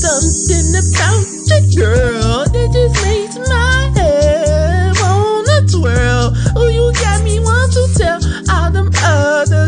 Something about you, girl, that just makes my head wanna twirl. Oh, you got me want to tell all them other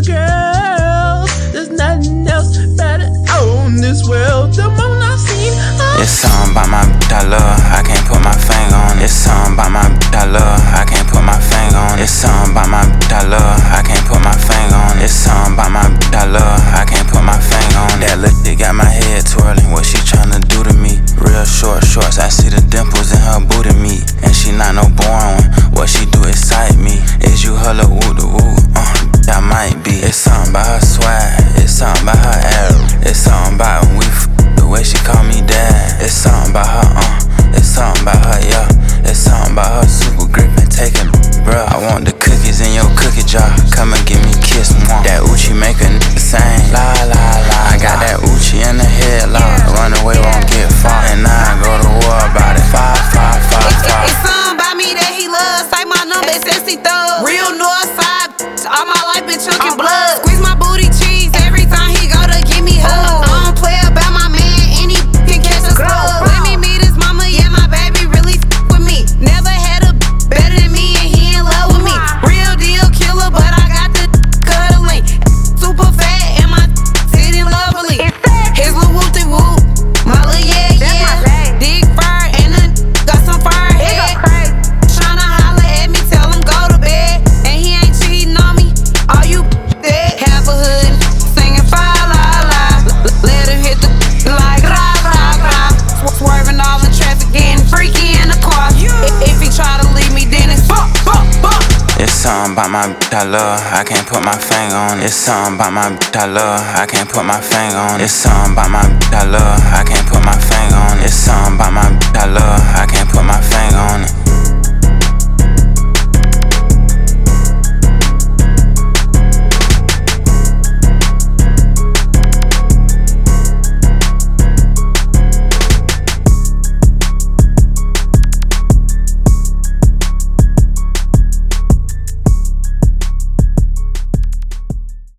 girls there's nothing else better on this world. The moment I seen it's something about my I love, I can't put my finger on it. It's something about my I love, I can't put my finger on it. It's something about my I love, I can't put my finger on it. It's something about my I love, I can't put my finger on it. That look, it got my head twirling, what she tryna do to me? Real short shorts, I see the dimples in her booty meat. And she not no boring one, what she do excite me. Is you her little woo-de-woo? That might be. It's something about her swag, it's something about her arrow. It's something about when we the way she call me dad. It's something about her, it's something about her, yeah. It's something about her super grip and taking, bruh. I want the cookies in your cookie jar. Come and give me a kiss, mwah. That Uchi make a nigga sing, la la la. I got that Uchi in the headlock. Run away, won't get far, and now I go to war about it. 5, 5, 5, 5. It's something about me that he loves. Say my number, it's sexy thug. Real north side, all my life been chunking blood. Squeeze my booty cheeks every time he go to give me hugs. I don't play about my man, any can catch a slug. Let me meet his mama, yeah, my baby really with me. Never had a better than me, and he in love with me. Real deal killer, but I got the cuddling. Super fat, and my sitting lovely. His little whoop-de-whoop, my little yeah. Dick fire, and the got some fire head. Tryna holler at me, tell him go to bed. And he ain't cheating on me, all you dead. Half a hood, singing fa la la. Let him hit the like ra ra ra. Swerving all the traffic, getting freaky in the car. If he try to leave me, then it's fuck, fuck, fuck. It's something about my I love, I can't put my finger on it. It's something about my I love, I can't put my finger on it. It's something about my I love, I can't put my finger on it. It's something about my I love,